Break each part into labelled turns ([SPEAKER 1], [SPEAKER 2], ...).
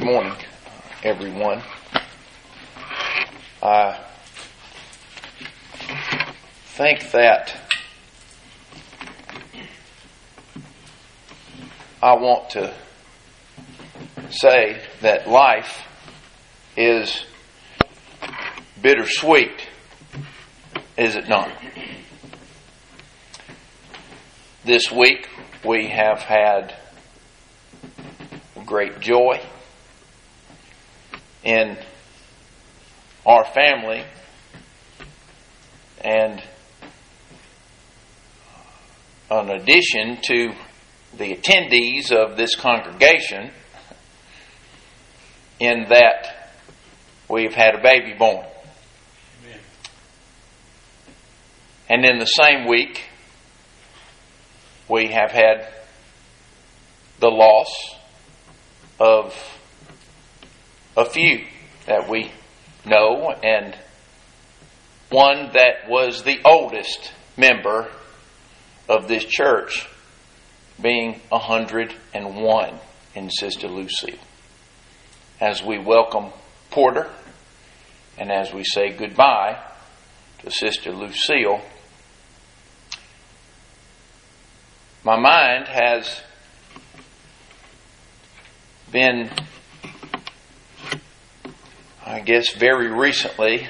[SPEAKER 1] morning, everyone. I think that I want to say that life is bittersweet, is it not? This week we have had great joy in our family, and in addition to the attendees of this congregation, in that we've had a baby born. Amen. And in the same week, we have had the loss of a few that we know, and one that was the oldest member of this church, being 101 in Sister Lucille. As we welcome Porter and as we say goodbye to Sister Lucille, my mind has been, I guess, very recently,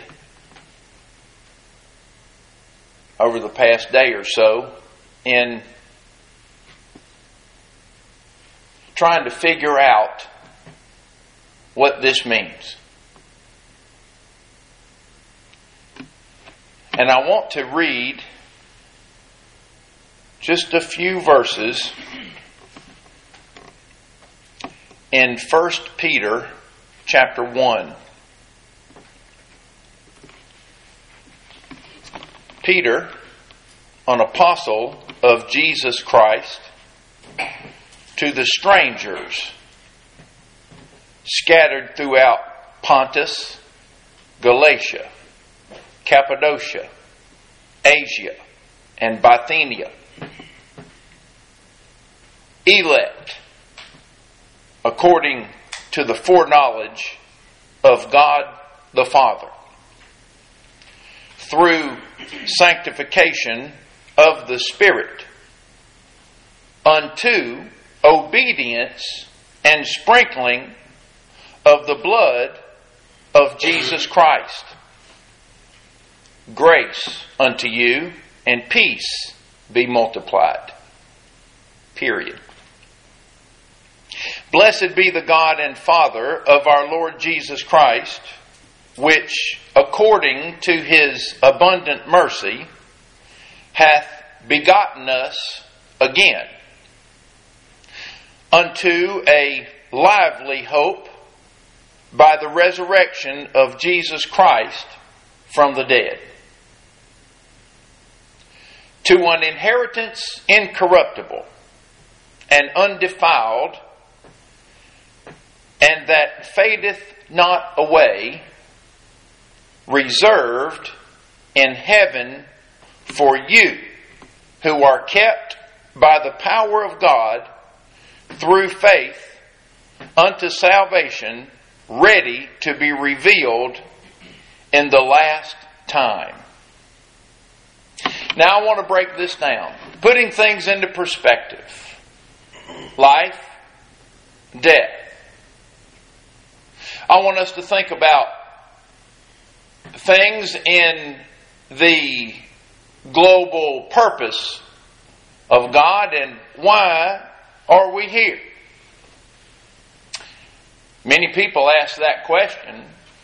[SPEAKER 1] over the past day or so, in trying to figure out what this means. And I want to read just a few verses in 1 Peter chapter 1. Peter, an apostle of Jesus Christ, to the strangers scattered throughout Pontus, Galatia, Cappadocia, Asia, and Bithynia, elect according to the foreknowledge of God the Father, through sanctification of the Spirit, unto obedience and sprinkling of the blood of Jesus Christ. Grace unto you and peace be multiplied. Period. Blessed be the God and Father of our Lord Jesus Christ, which, according to His abundant mercy, hath begotten us again unto a lively hope by the resurrection of Jesus Christ from the dead, to an inheritance incorruptible and undefiled, and that fadeth not away, reserved in heaven for you, who are kept by the power of God through faith unto salvation, ready to be revealed in the last time. Now I want to break this down, putting things into perspective. Life, death. I want us to think about things in the global purpose of God and why are we here? Many people ask that question.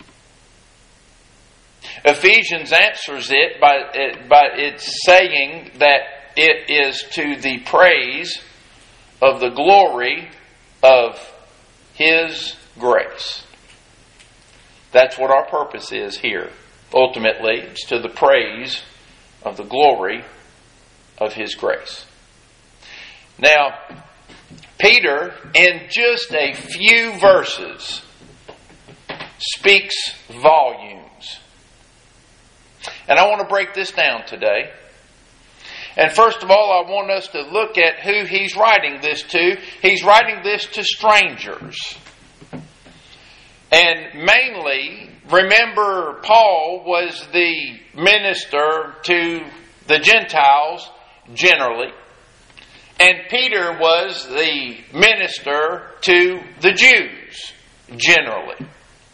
[SPEAKER 1] Ephesians answers it by its saying that it is to the praise of the glory of His grace. That's what our purpose is here. Ultimately, it's to the praise of the glory of His grace. Now, Peter, in just a few verses, speaks volumes. And I want to break this down today. And first of all, I want us to look at who he's writing this to. He's writing this to strangers. And mainly, remember, Paul was the minister to the Gentiles generally. And Peter was the minister to the Jews generally.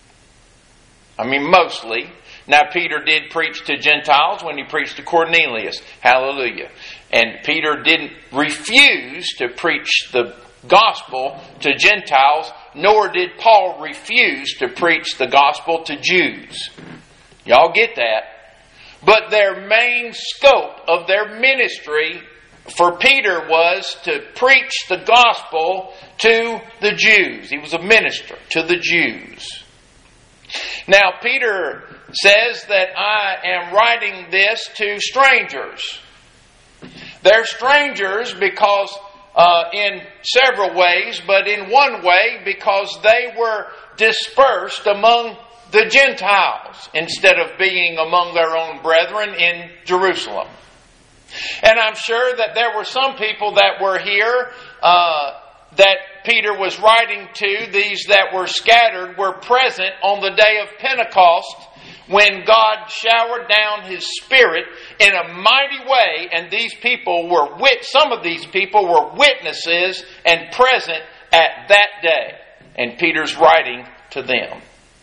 [SPEAKER 1] I mean, mostly. Now, Peter did preach to Gentiles when he preached to Cornelius. Hallelujah. And Peter didn't refuse to preach the gospel to Gentiles, nor did Paul refuse to preach the gospel to Jews. Y'all get that? But their main scope of their ministry for Peter was to preach the gospel to the Jews. He was a minister to the Jews. Now, Peter says that I am writing this to strangers. They're strangers because in several ways, but in one way because they were dispersed among the Gentiles instead of being among their own brethren in Jerusalem. And I'm sure that there were some people that were here that Peter was writing to. These that were scattered were present on the day of Pentecost when God showered down His Spirit in a mighty way, and these people were some of these people were witnesses and present at that day. And Peter's writing to them.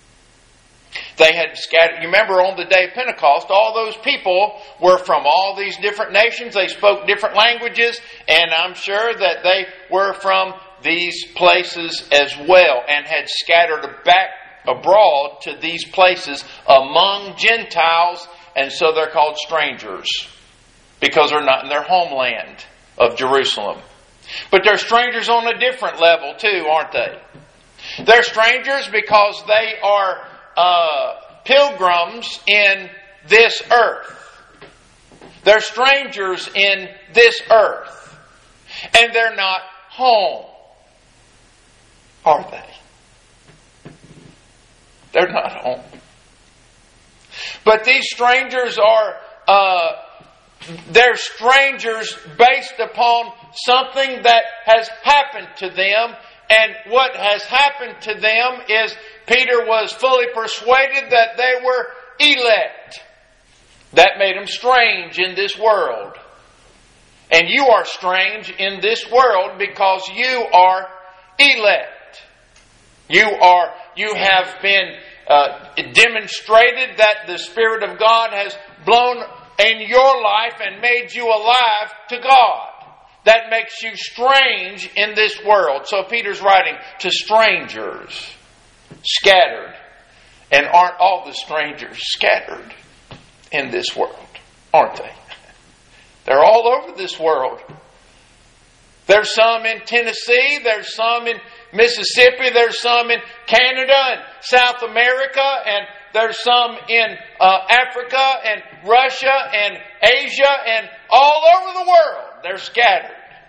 [SPEAKER 1] They had scattered. You remember on the day of Pentecost, all those people were from all these different nations. They spoke different languages, and I'm sure that they were from these places as well and had scattered back abroad to these places among Gentiles, and so they're called strangers because they're not in their homeland of Jerusalem. But they're strangers on a different level too, aren't they? They're strangers because they are pilgrims in this earth. They're strangers in this earth. And they're not home. Are they? They're not home. But these strangers are, they're strangers based upon something that has happened to them. And what has happened to them is Peter was fully persuaded that they were elect. That made them strange in this world. And you are strange in this world because you are elect. You have been demonstrated that the Spirit of God has blown in your life and made you alive to God. That makes you strange in this world. So Peter's writing to strangers scattered. And aren't all the strangers scattered in this world? Aren't they? They're all over this world. There's some in Tennessee. There's some in Mississippi. There's some in Canada and South America. And there's some in Africa and Russia and Asia and all over the world. They're scattered.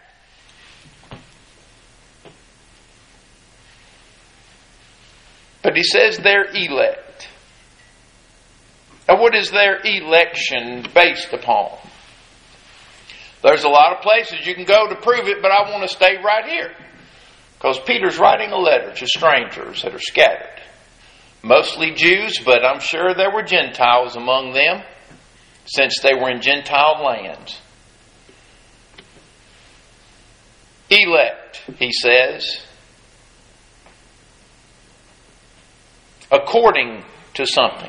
[SPEAKER 1] But he says they're elect. Now, what is their election based upon? There's a lot of places you can go to prove it, but I want to stay right here. Because Peter's writing a letter to strangers that are scattered. Mostly Jews, but I'm sure there were Gentiles among them, since they were in Gentile lands. Elect, he says, according to something.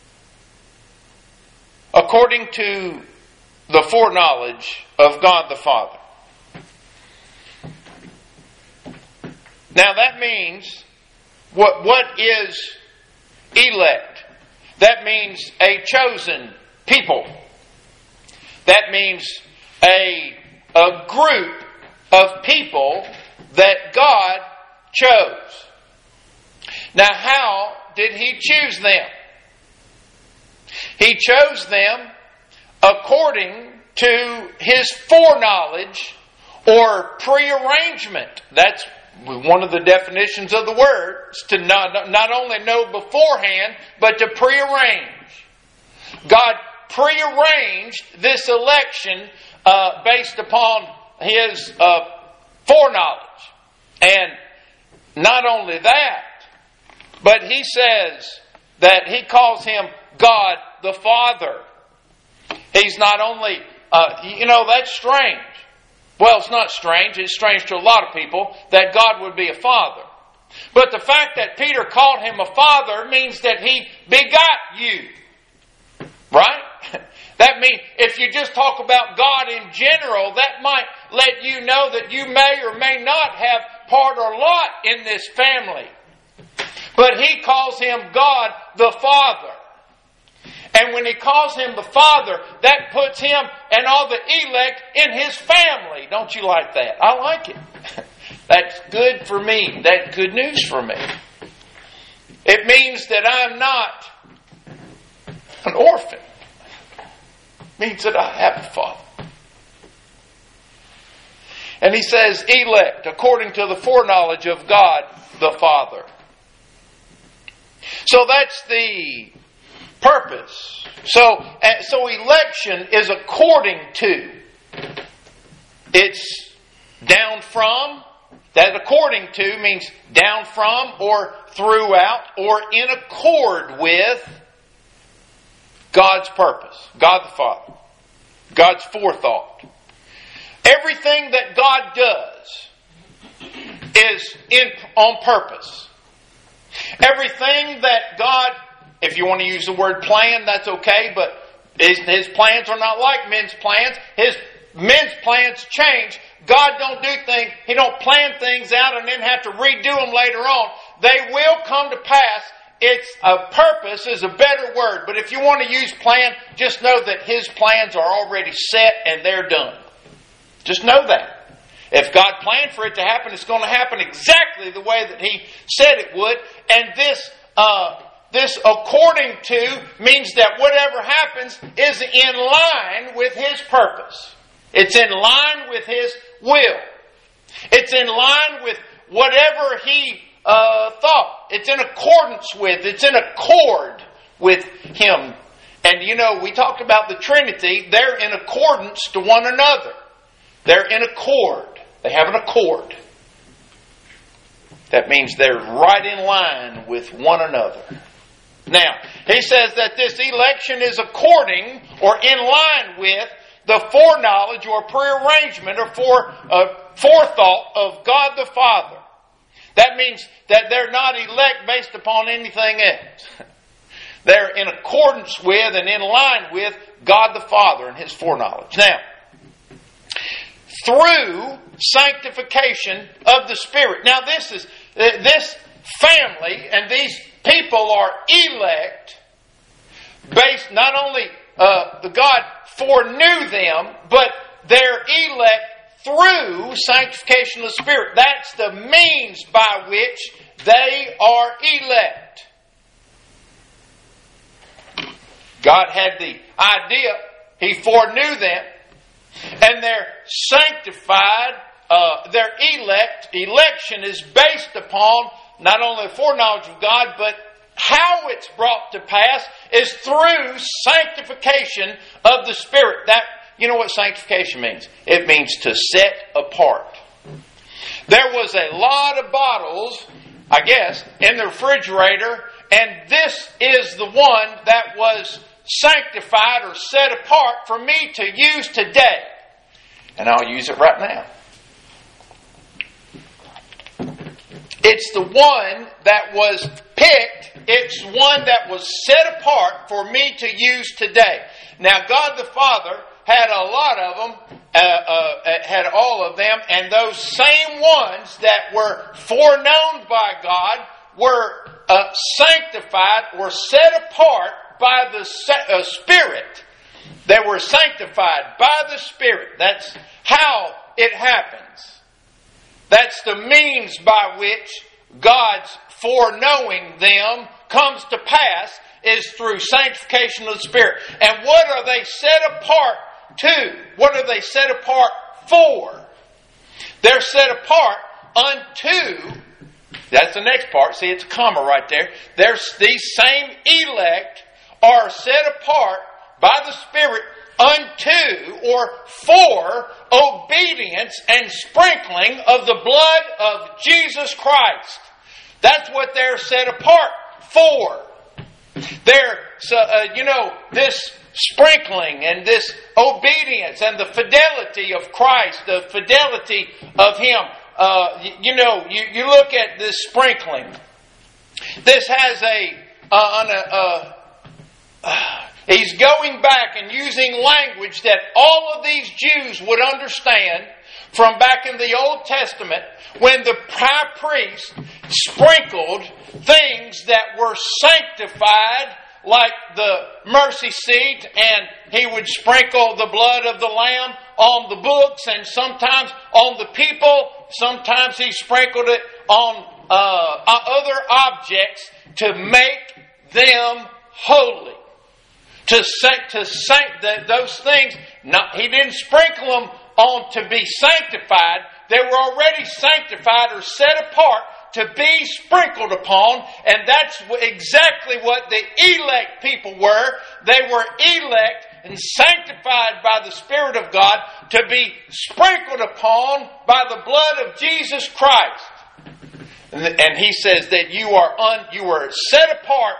[SPEAKER 1] According to the foreknowledge of God the Father. Now that means, what is elect? That means a chosen people. That means a group of people that God chose. Now, how did He choose them? He chose them according to His foreknowledge or prearrangement. That's one of the definitions of the word, is to not only know beforehand, but to prearrange. God prearranged this election based upon His foreknowledge. And not only that, But he says that he calls him God the Father. He's not only, that's strange. Well, it's not strange. It's strange to a lot of people that God would be a father. But the fact that Peter called him a father means that he begot you. Right? That means if you just talk about God in general, that might let you know that you may or may not have part or lot in this family. But he calls him God the Father. And when he calls him the Father, that puts him and all the elect in his family. Don't you like that? I like it. That's good for me. That's good news for me. It means that I'm not an orphan. It means that I have a father. And he says, elect, according to the foreknowledge of God the Father. So that's the purpose. So election is according to. It's down from. That according to means down from or throughout or in accord with God's purpose. God the Father. God's forethought. Everything that God does is on purpose. Everything that God, if you want to use the word plan, that's okay, but His plans are not like men's plans. Men's plans change. God don't do things, He don't plan things out and then have to redo them later on. They will come to pass. It's a purpose is a better word. But if you want to use plan, just know that His plans are already set and they're done. Just know that. If God planned for it to happen, it's going to happen exactly the way that He said it would. And this according to means that whatever happens is in line with His purpose. It's in line with His will. It's in line with whatever He thought. It's in accordance with. It's in accord with Him. And we talked about the Trinity. They're in accordance to one another. They're in accord. They have an accord. That means they're right in line with one another. Now, he says that this election is according or in line with the foreknowledge or prearrangement or forethought of God the Father. That means that they're not elect based upon anything else. They're in accordance with and in line with God the Father and His foreknowledge. Now, through sanctification of the Spirit. Now, this family and these people are elect based not only the God foreknew them, but they're elect through sanctification of the Spirit. That's the means by which they are elect. God had the idea. He foreknew them. And they're sanctified. Their election is based upon not only the foreknowledge of God, but how it's brought to pass is through sanctification of the Spirit. You know what sanctification means? It means to set apart. There was a lot of bottles, I guess, in the refrigerator, and this is the one that was sanctified or set apart for me to use today. And I'll use it right now. It's the one that was picked. It's one that was set apart for me to use today. Now, God the Father had a lot of them, had all of them, and those same ones that were foreknown by God were sanctified, were set apart by the Spirit. They were sanctified by the Spirit. That's how it happens. That's the means by which God's foreknowing them comes to pass is through sanctification of the Spirit. And what are they set apart to? What are they set apart for? They're set apart unto, that's the next part, see it's a comma right there. These same elect are set apart by the Spirit unto or for obedience and sprinkling of the blood of Jesus Christ. That's what they're set apart for. They're, this sprinkling and this obedience and the fidelity of Christ, the fidelity of Him. You look at this sprinkling. This has he's going back and using language that all of these Jews would understand from back in the Old Testament when the high priest sprinkled things that were sanctified, like the mercy seat, and he would sprinkle the blood of the Lamb on the books and sometimes on the people. Sometimes he sprinkled it on other objects to make them holy. To sanctify those things. He didn't sprinkle them on to be sanctified. They were already sanctified or set apart to be sprinkled upon, and that's exactly what the elect people were. They were elect and sanctified by the Spirit of God to be sprinkled upon by the blood of Jesus Christ. And he says that you are set apart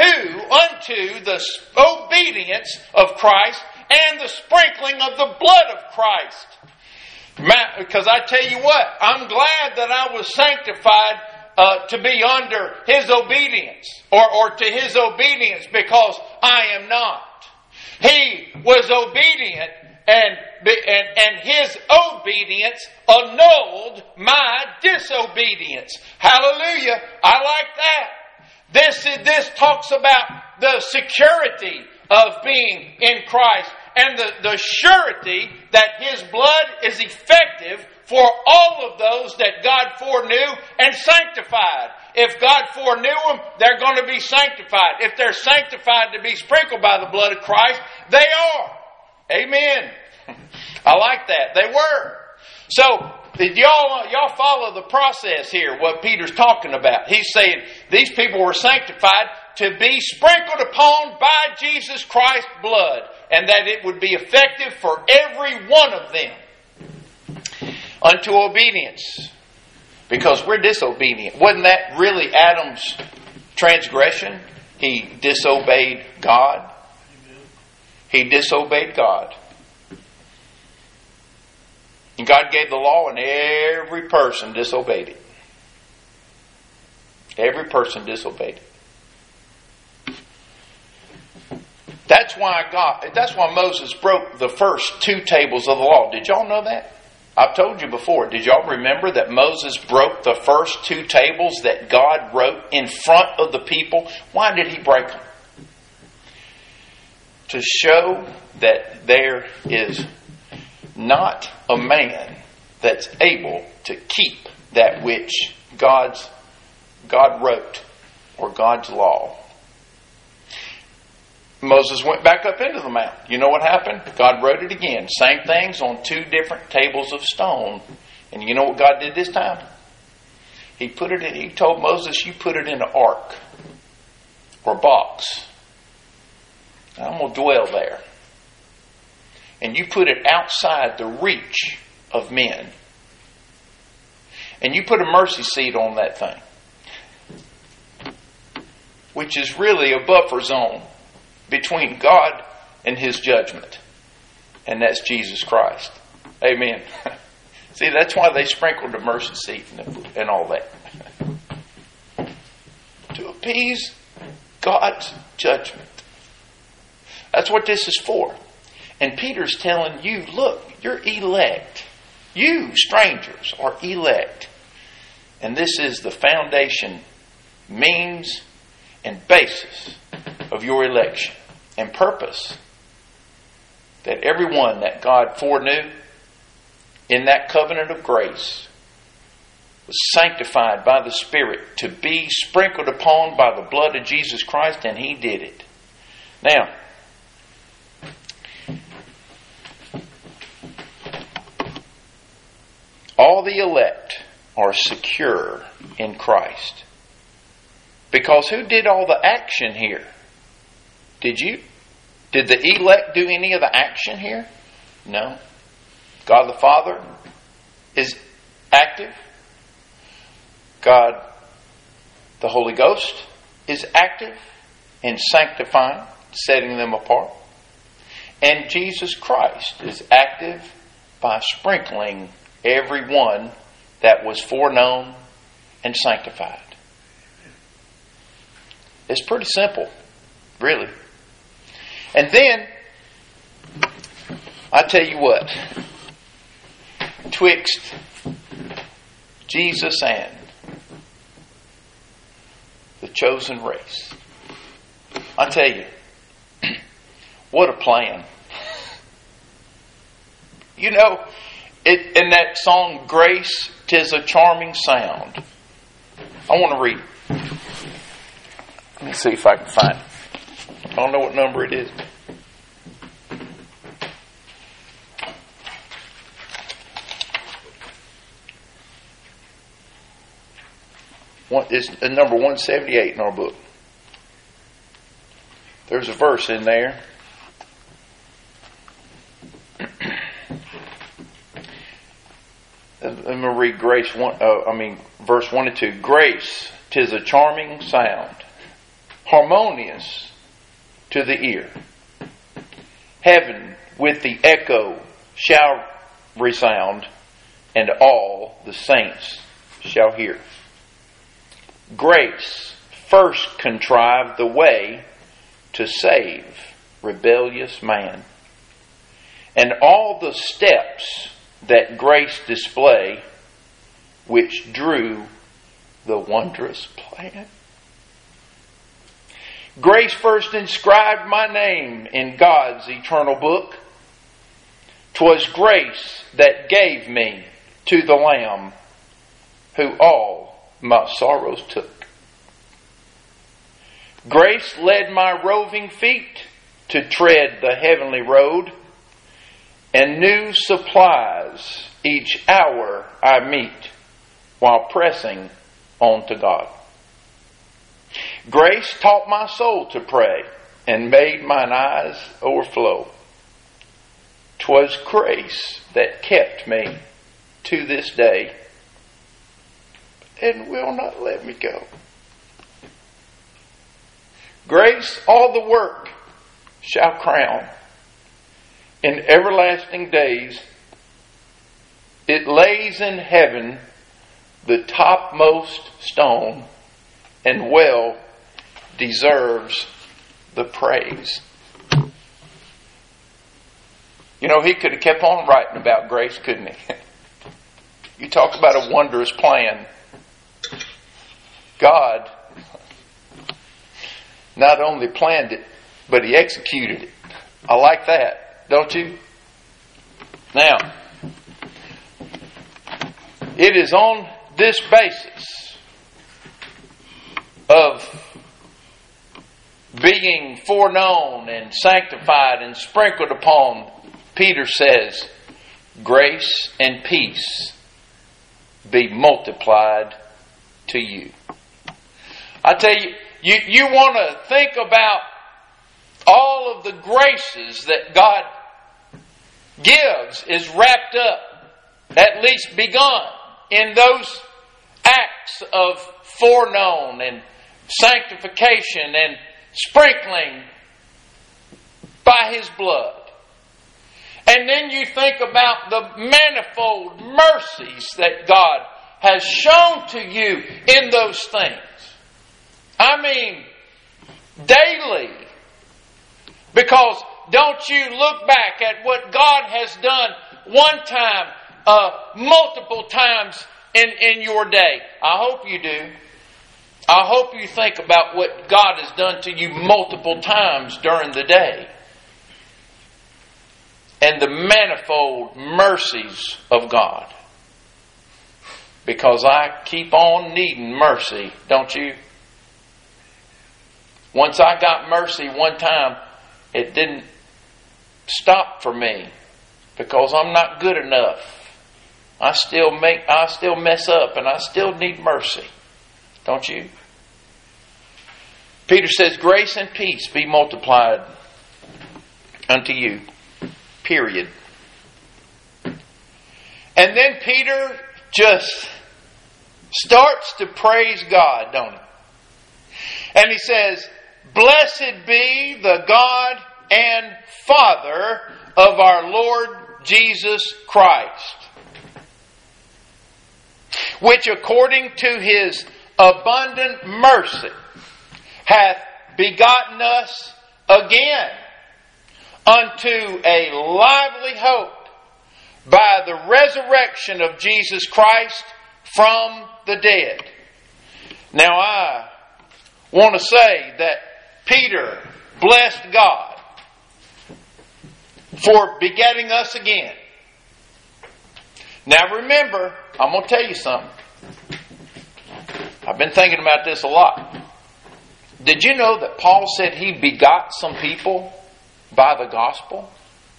[SPEAKER 1] unto the obedience of Christ and the sprinkling of the blood of Christ. Because I tell you what, I'm glad that I was sanctified to be under His obedience, or to His obedience, because I am not. He was obedient, and His obedience annulled my disobedience. Hallelujah! I like that. This talks about the security of being in Christ and the surety that His blood is effective for all of those that God foreknew and sanctified. If God foreknew them, they're going to be sanctified. If they're sanctified to be sprinkled by the blood of Christ, they are. Amen. I like that. They were. So, y'all follow the process here, what Peter's talking about. He's saying these people were sanctified to be sprinkled upon by Jesus Christ's blood, and that it would be effective for every one of them unto obedience. Because we're disobedient. Wasn't that really Adam's transgression? He disobeyed God. He disobeyed God. And God gave the law, and every person disobeyed it. Every person disobeyed it. That's why Moses broke the first 2 tables of the law. Did y'all know that? I've told you before. Did y'all remember that Moses broke the first 2 tables that God wrote in front of the people? Why did he break them? To show that there is not a man that's able to keep that which God wrote, or God's law. Moses went back up into the mountain. You know what happened? God wrote it again. Same things on 2 different tables of stone. And you know what God did this time? He told Moses, you put it in an ark or box. I'm going to dwell there. And you put it outside the reach of men. And you put a mercy seat on that thing, which is really a buffer zone between God and His judgment. And that's Jesus Christ. Amen. See, that's why they sprinkled the mercy seat and all that. To appease God's judgment. That's what this is for. And Peter's telling you, look, you're elect. You, strangers, are elect. And this is the foundation, means, and basis of your election and purpose. That everyone that God foreknew in that covenant of grace was sanctified by the Spirit to be sprinkled upon by the blood of Jesus Christ, and He did it. Now, all the elect are secure in Christ. Because who did all the action here? Did you? Did the elect do any of the action here? No. God the Father is active. God The Holy Ghost is active in sanctifying, setting them apart. And Jesus Christ is active by sprinkling everyone that was foreknown and sanctified. It's pretty simple, really. And then, I tell you what, twixt Jesus and the chosen race, I tell you, what a plan. You know, in that song, Grace, 'Tis a Charming Sound. I want to read. Let me see if I can find it. I don't know what number it is. It's number 178 in our book. There's a verse in there. Let me read verse 1 and 2. Grace, 'tis a charming sound, harmonious to the ear. Heaven with the echo shall resound, and all the saints shall hear. Grace first contrived the way to save rebellious man, and all the steps that grace display, which drew the wondrous plan. Grace first inscribed my name in God's eternal book. 'Twas grace that gave me to the Lamb, who all my sorrows took. Grace led my roving feet to tread the heavenly road, and new supplies each hour I meet while pressing on to God. Grace taught my soul to pray and made mine eyes overflow. 'Twas grace that kept me to this day and will not let me go. Grace all the work shall crown. In everlasting days, it lays in heaven the topmost stone, and well deserves the praise. You know, he could have kept on writing about grace, couldn't he? You talk about a wondrous plan. God not only planned it, but he executed it. I like that, don't you? Now, it is on this basis of being foreknown and sanctified and sprinkled upon, Peter says, grace and peace be multiplied to you. I tell you, you want to think about all of the graces that God gives is wrapped up, at least begun, in those acts of foreknown and sanctification and sprinkling by His blood. And then you think about the manifold mercies that God has shown to you in those things. I mean, daily. Because don't you look back at what God has done one time, multiple times in your day. I hope you do. I hope you think about what God has done to you multiple times during the day. And the manifold mercies of God. Because I keep on needing mercy, don't you? Once I got mercy one time, it didn't stop for me. Because I'm not good enough. I still mess up and I still need mercy. Don't you? Peter says, grace and peace be multiplied unto you. Period. And then Peter just starts to praise God, don't he? And he says, "Blessed be the God and Father of our Lord Jesus Christ, which according to His abundant mercy hath begotten us again unto a lively hope by the resurrection of Jesus Christ from the dead." Now I want to say that Peter blessed God for begetting us again. Now remember, I'm going to tell you something. I've been thinking about this a lot. Did you know that Paul said he begot some people by the gospel?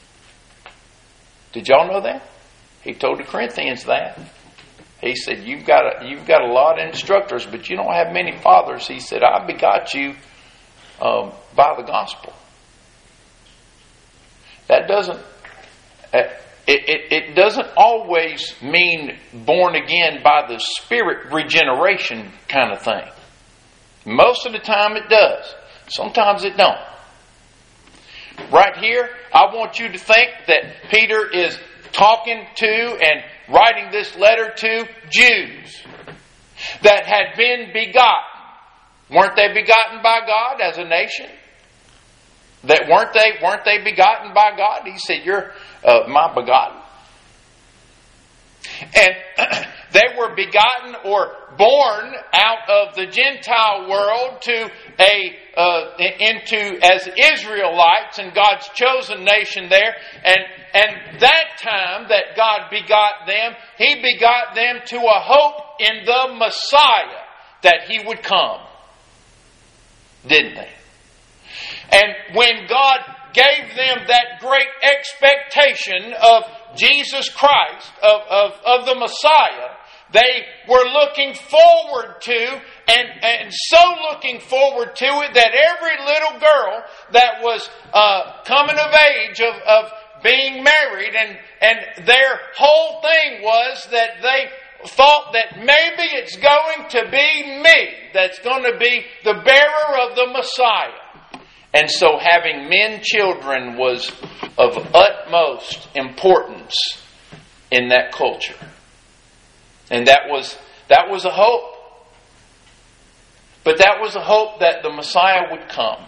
[SPEAKER 1] Did y'all know that? He told the Corinthians that. He said, you've got a lot of instructors, but you don't have many fathers. He said, I begot you by the gospel. That doesn't... It doesn't always mean born again by the Spirit regeneration kind of thing. Most of the time it does. Sometimes it don't. Right here, I want you to think that Peter is talking to and writing this letter to Jews that had been begotten. Weren't they begotten by God as a nation? That weren't they begotten by God? He said, "You're my begotten." And they were begotten or born out of the Gentile world into as Israelites and God's chosen nation there. And that time that God begot them, He begot them to a hope in the Messiah that He would come. Didn't they? And when God gave them that great expectation of Jesus Christ, of the Messiah, they were looking forward to, and so looking forward to it that every little girl that was coming of age, of being married, and their whole thing was that they thought that maybe it's going to be me that's going to be the bearer of the Messiah. And so having men children was of utmost importance in that culture. And that was a hope. But that was a hope that the Messiah would come.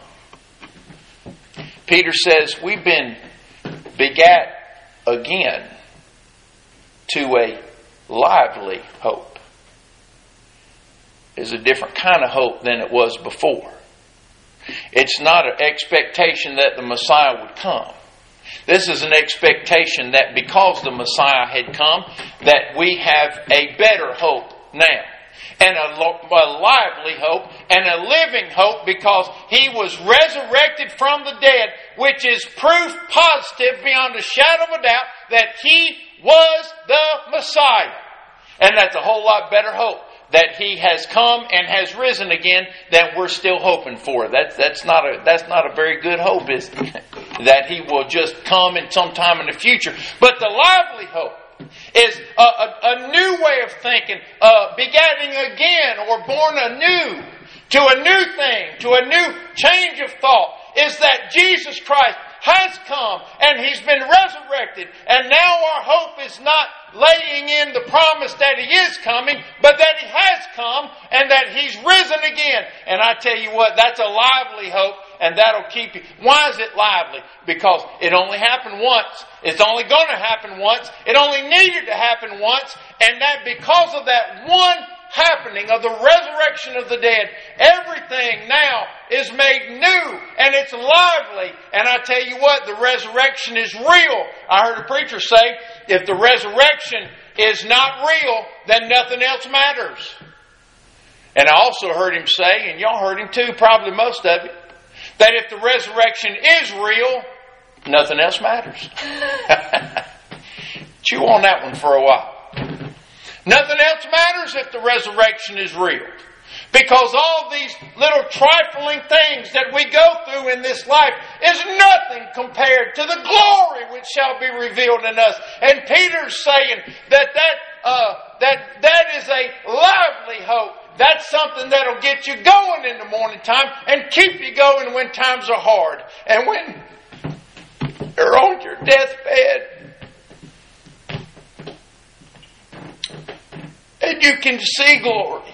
[SPEAKER 1] Peter says, we've been begat again to a lively hope. It's a different kind of hope than it was before. It's not an expectation that the Messiah would come. This is an expectation that because the Messiah had come, that we have a better hope now. And a lively hope and a living hope, because He was resurrected from the dead, which is proof positive beyond a shadow of a doubt that He was the Messiah. And that's a whole lot better hope, that He has come and has risen again, than we're still hoping for. That's not a very good hope, is it? That He will just come in some time in the future. But the lively hope is a new way of thinking, begetting again or born anew to a new thing, to a new change of thought, is that Jesus Christ has come and He's been resurrected, and now our hope is not laying in the promise that He is coming, but that He has come and that He's risen again. And I tell you what, that's a lively hope, and that'll keep you. Why is it lively? Because it only happened once. It's only going to happen once. It only needed to happen once, and that because of that one happening of the resurrection of the dead, everything now is made new and it's lively. And I tell you what, the resurrection is real. I heard a preacher say, if the resurrection is not real, then nothing else matters. And I also heard him say, and y'all heard him too, probably most of it, that if the resurrection is real, nothing else matters. Chew on that one for a while. Nothing else matters if the resurrection is real. Because all these little trifling things that we go through in this life is nothing compared to the glory which shall be revealed in us. And Peter's saying that is a lively hope. that's something that'll get you going in the morning time and keep you going when times are hard. And when you're on your deathbed and you can see glory,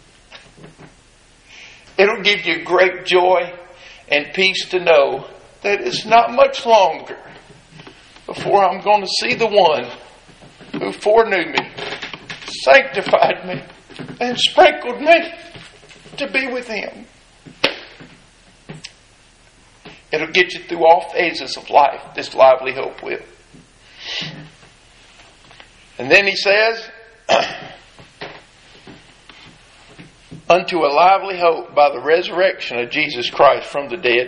[SPEAKER 1] it'll give you great joy and peace to know that it's not much longer before I'm going to see the one who foreknew me, sanctified me, and sprinkled me to be with Him. It'll get you through all phases of life. This lively hope will. And then he says, unto a lively hope by the resurrection of Jesus Christ from the dead.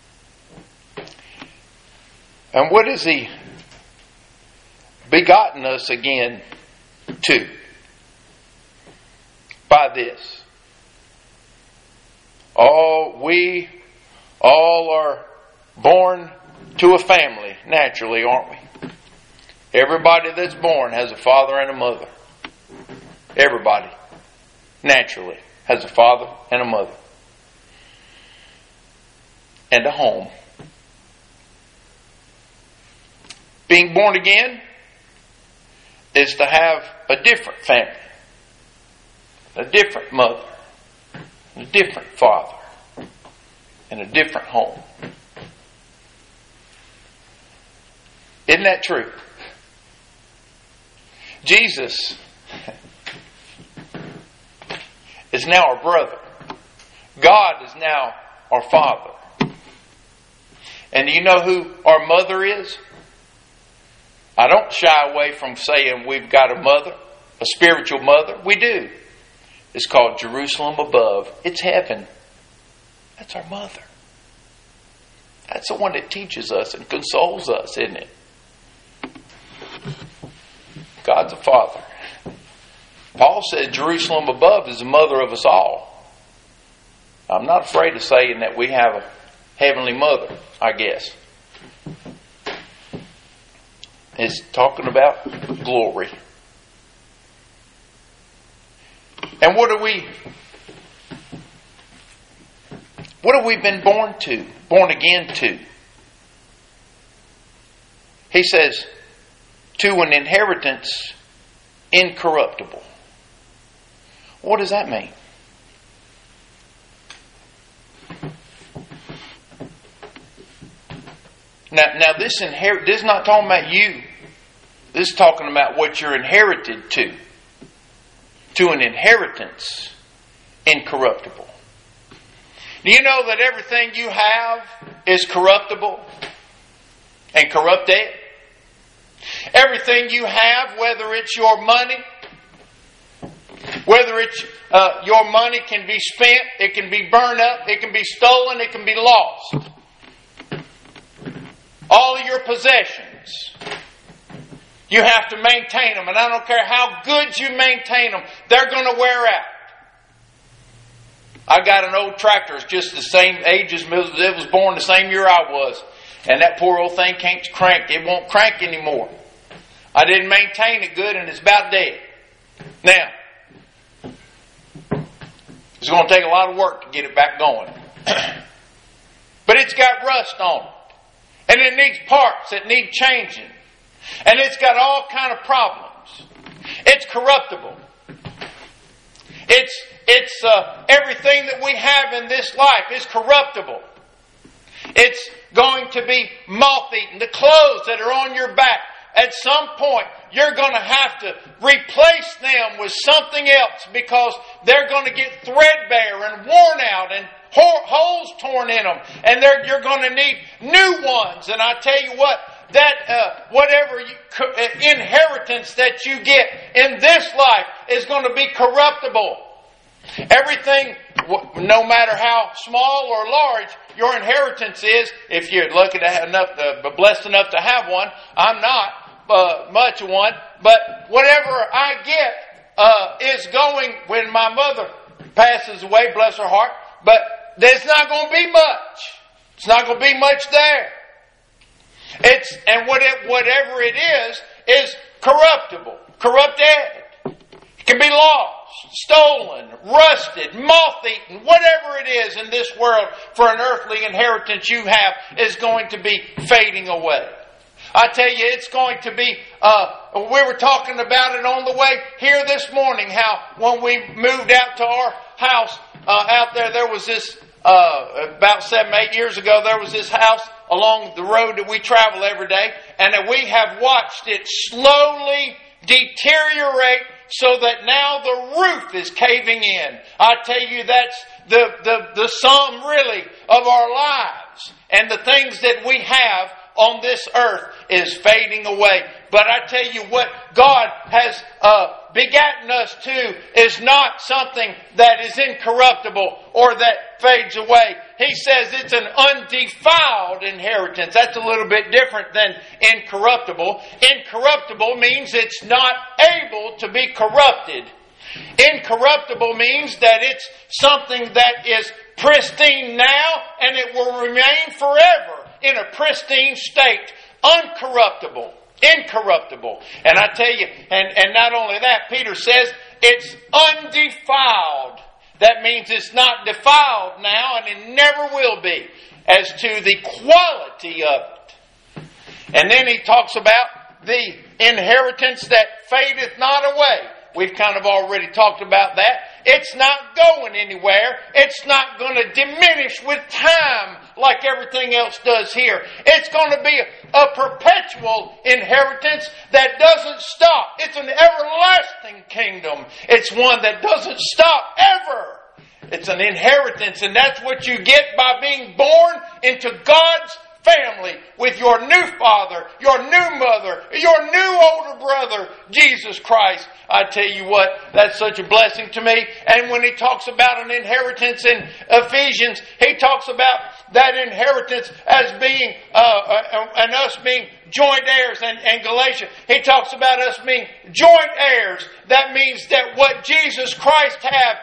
[SPEAKER 1] And what has He begotten us again to? By this. We all are born to a family, naturally, aren't we? Everybody that's born has a father and a mother. Everybody, naturally, has a father and a mother. And a home. Being born again is to have a different family, a different mother, a different father, and a different home. Isn't that true? Jesus is now our brother. God is now our Father. And do you know who our mother is? I don't shy away from saying we've got a mother, a spiritual mother. We do. It's called Jerusalem above. It's heaven. That's our mother. That's the one that teaches us and consoles us, isn't it? God's a father. Paul said Jerusalem above is the mother of us all. I'm not afraid of saying that we have a heavenly mother, I guess. It's talking about glory. And what have we been born again to? He says, to an inheritance incorruptible. What does that mean? Now this is not talking about you. This is talking about what you're inherited to. To an inheritance incorruptible. Do you know that everything you have is corruptible and corrupted? Everything you have, whether it's your money, whether it's your money can be spent, it can be burned up, it can be stolen, it can be lost. All of your possessions, you have to maintain them. And I don't care how good you maintain them, they're going to wear out. I got an old tractor. It's just the same age as it was born the same year I was. And that poor old thing can't crank. It won't crank anymore. I didn't maintain it good and it's about dead. Now, it's going to take a lot of work to get it back going. But it's got rust on it. And it needs parts that need changing. And it's got all kind of problems. It's corruptible. It's everything that we have in this life is corruptible. It's going to be moth-eaten. The clothes that are on your back, at some point, you're going to have to replace them with something else because they're going to get threadbare and worn out and holes torn in them. And you're going to need new ones. And I tell you what, that whatever inheritance that you get in this life is going to be corruptible. Everything, no matter how small or large your inheritance is, if you're lucky to have enough, blessed enough to have one, I'm not much of one, but whatever I get is going when my mother passes away, bless her heart, but there's not going to be much. It's not going to be much there. Whatever it is corruptible, corrupted. It can be lost. stolen, rusted, moth-eaten, whatever it is in this world for an earthly inheritance you have is going to be fading away. I tell you, it's going to be, we were talking about it on the way here this morning, how when we moved out to our house out there was this, about 7-8 years ago, there was this house along the road that we travel every day, and that we have watched it slowly deteriorate so that now the roof is caving in. I tell you, that's the sum really of our lives. And the things that we have on this earth is fading away. But I tell you what God has begotten us to is not something that is incorruptible or that fades away. He says it's an undefiled inheritance. That's a little bit different than incorruptible. Incorruptible means it's not able to be corrupted. Incorruptible means that it's something that is pristine now and it will remain forever in a pristine state. Uncorruptible. Incorruptible. And I tell you, and not only that, Peter says it's undefiled. That means it's not defiled now and it never will be as to the quality of it. And then he talks about the inheritance that fadeth not away. We've kind of already talked about that. It's not going anywhere. It's not going to diminish with time like everything else does here. It's going to be a perpetual inheritance that doesn't stop. It's an everlasting kingdom. It's one that doesn't stop ever. It's an inheritance, and that's what you get by being born into God's family with your new father, your new mother, your new older brother, Jesus Christ. I tell you what, that's such a blessing to me. And when he talks about an inheritance in Ephesians, he talks about that inheritance as being, and us being joint heirs. And Galatians, he talks about us being joint heirs. That means that what Jesus Christ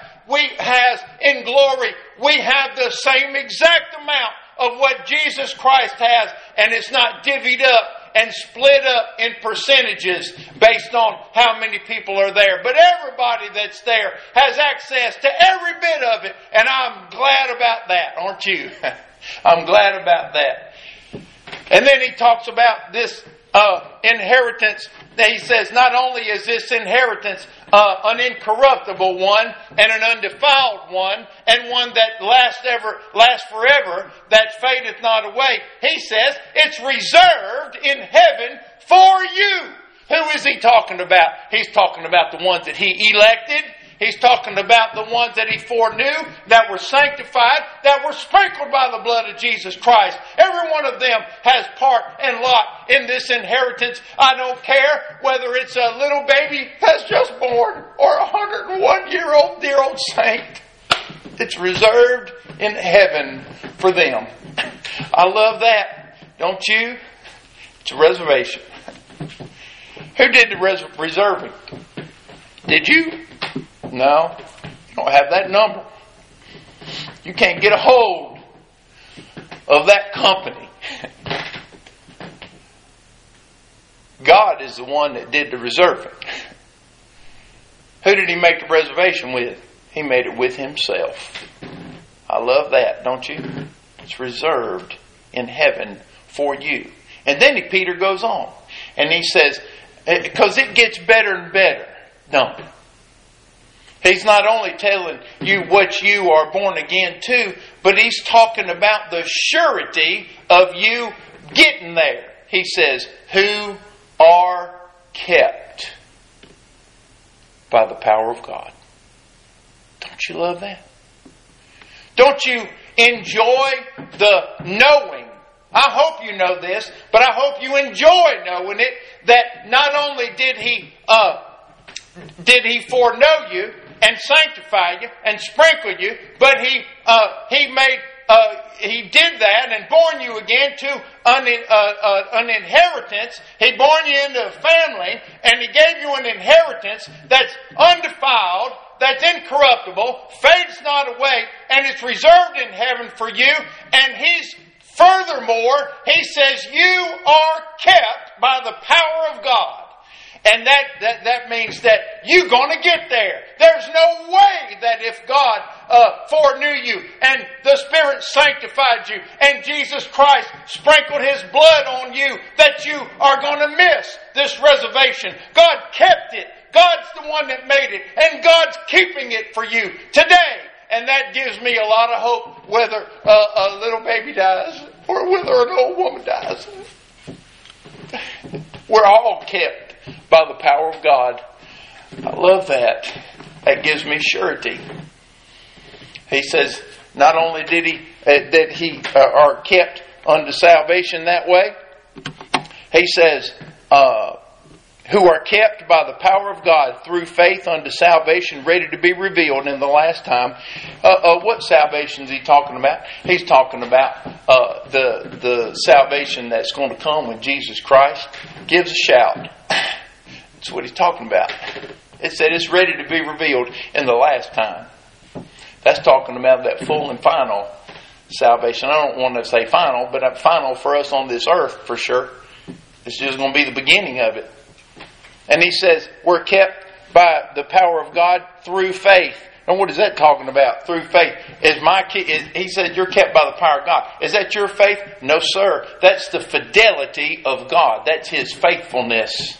[SPEAKER 1] has in glory, we have the same exact amount of what Jesus Christ has, and it's not divvied up and split up in percentages based on how many people are there. But everybody that's there has access to every bit of it, and I'm glad about that, aren't you? I'm glad about that. And then he talks about this inheritance. He says not only is this inheritance an incorruptible one and an undefiled one and one that lasts forever, that fadeth not away. He says it's reserved in heaven for you. Who is he talking about? He's talking about the ones that he elected. He's talking about the ones that he foreknew, that were sanctified, that were sprinkled by the blood of Jesus Christ. Every one of them has part and lot in this inheritance. I don't care whether it's a little baby that's just born or a 101-year-old dear old saint. It's reserved in heaven for them. I love that. Don't you? It's a reservation. Who did the reserving? Did you? No, you don't have that number. You can't get a hold of that company. God is the one that did the reserving. Who did he make the reservation with? He made it with himself. I love that, don't you? It's reserved in heaven for you. And then Peter goes on and he says, because it gets better and better, don't it? He's not only telling you what you are born again to, but he's talking about the surety of you getting there. He says, who are kept by the power of God. Don't you love that? Don't you enjoy the knowing? I hope you know this, but I hope you enjoy knowing it, that not only did he foreknow you and sanctify you and sprinkle you, but he did that and born you again to an inheritance. He born you into a family, and he gave you an inheritance that's undefiled, that's incorruptible, fades not away, and it's reserved in heaven for you. And furthermore, he says you are kept by the power of God. And that means that you're going to get there. There's no way that if God foreknew you and the Spirit sanctified you and Jesus Christ sprinkled His blood on you that you are going to miss this reservation. God kept it. God's the one that made it. And God's keeping it for you today. And that gives me a lot of hope whether a little baby dies or whether an old woman dies. We're all kept by the power of God. I love that. That gives me surety. He says, not only did he are kept unto salvation that way, he says, who are kept by the power of God through faith unto salvation, ready to be revealed in the last time. What salvation is he talking about? He's talking about the salvation that's going to come when Jesus Christ gives a shout. That's what he's talking about. It said it's ready to be revealed in the last time. That's talking about that full and final salvation. I don't want to say final, but final for us on this earth for sure. It's just going to be the beginning of it. And he says we're kept by the power of God through faith. And what is that talking about? Through faith. He said you're kept by the power of God. Is that your faith? No, sir. That's the fidelity of God. That's His faithfulness.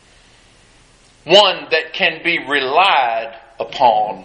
[SPEAKER 1] One that can be relied upon.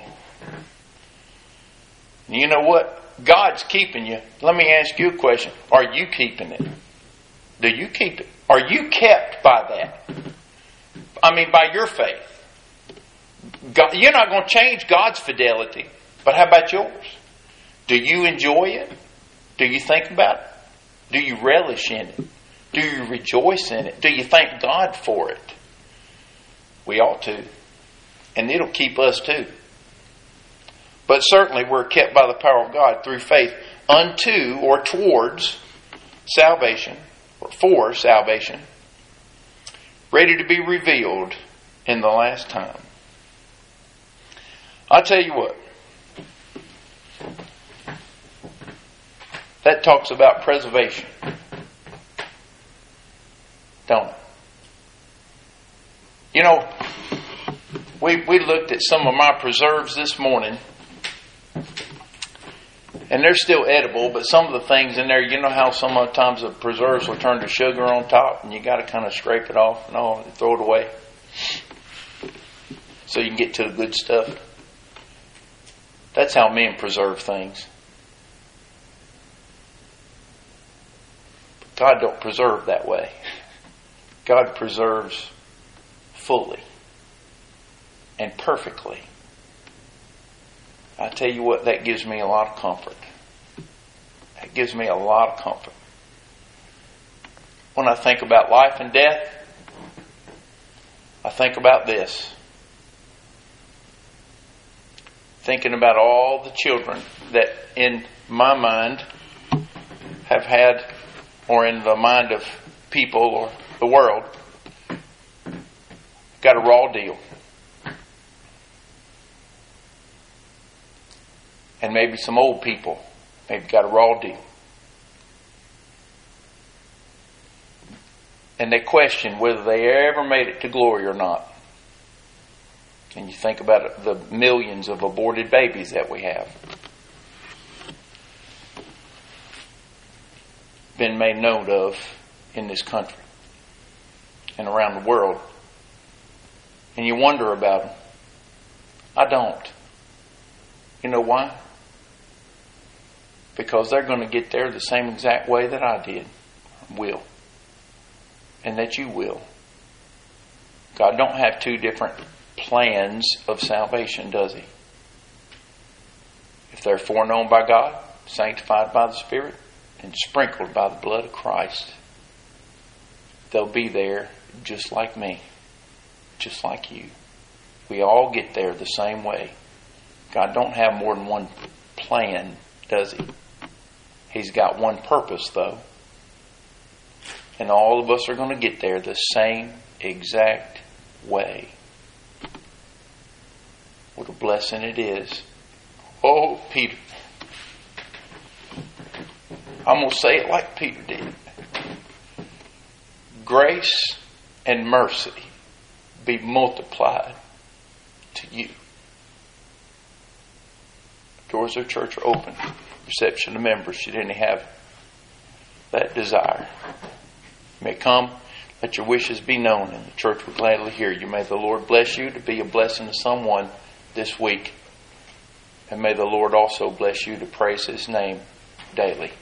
[SPEAKER 1] You know what? God's keeping you. Let me ask you a question. Are you keeping it? Do you keep it? Are you kept by that? I mean, by your faith. God, you're not going to change God's fidelity. But how about yours? Do you enjoy it? Do you think about it? Do you relish in it? Do you rejoice in it? Do you thank God for it? We ought to. And it'll keep us too. But certainly we're kept by the power of God through faith unto or towards salvation, or for salvation, ready to be revealed in the last time. I'll tell you what. That talks about preservation. Don't it? You know, we looked at some of my preserves this morning, and they're still edible, but some of the things in there, you know how sometimes the preserves will turn to sugar on top, and you got to kind of scrape it off and all, and throw it away, so you can get to the good stuff. That's how men preserve things. But God don't preserve that way. God preserves fully and perfectly. I tell you what, that gives me a lot of comfort. That gives me a lot of comfort. When I think about life and death, I think about this. Thinking about all the children that in my mind have had, or in the mind of people or the world, got a raw deal. And maybe some old people maybe got a raw deal. And they question whether they ever made it to glory or not. And you think about it, the millions of aborted babies that we have. Been made note of in this country and around the world. And you wonder about them. I don't. You know why? Because they're going to get there the same exact way that I did. Will. And that you will. God don't have two different plans of salvation, does He? If they're foreknown by God, sanctified by the Spirit, and sprinkled by the blood of Christ, they'll be there just like me. Just like you. We all get there the same way. God don't have more than one plan, does He? He's got one purpose, though. And all of us are going to get there the same exact way. What a blessing it is. Oh, Peter. I'm going to say it like Peter did. Grace and mercy be multiplied to you. Doors of the church are open. Reception of members should any have that desire. You may come, let your wishes be known, and the church will gladly hear you. May the Lord bless you to be a blessing to someone this week. And may the Lord also bless you to praise His name daily.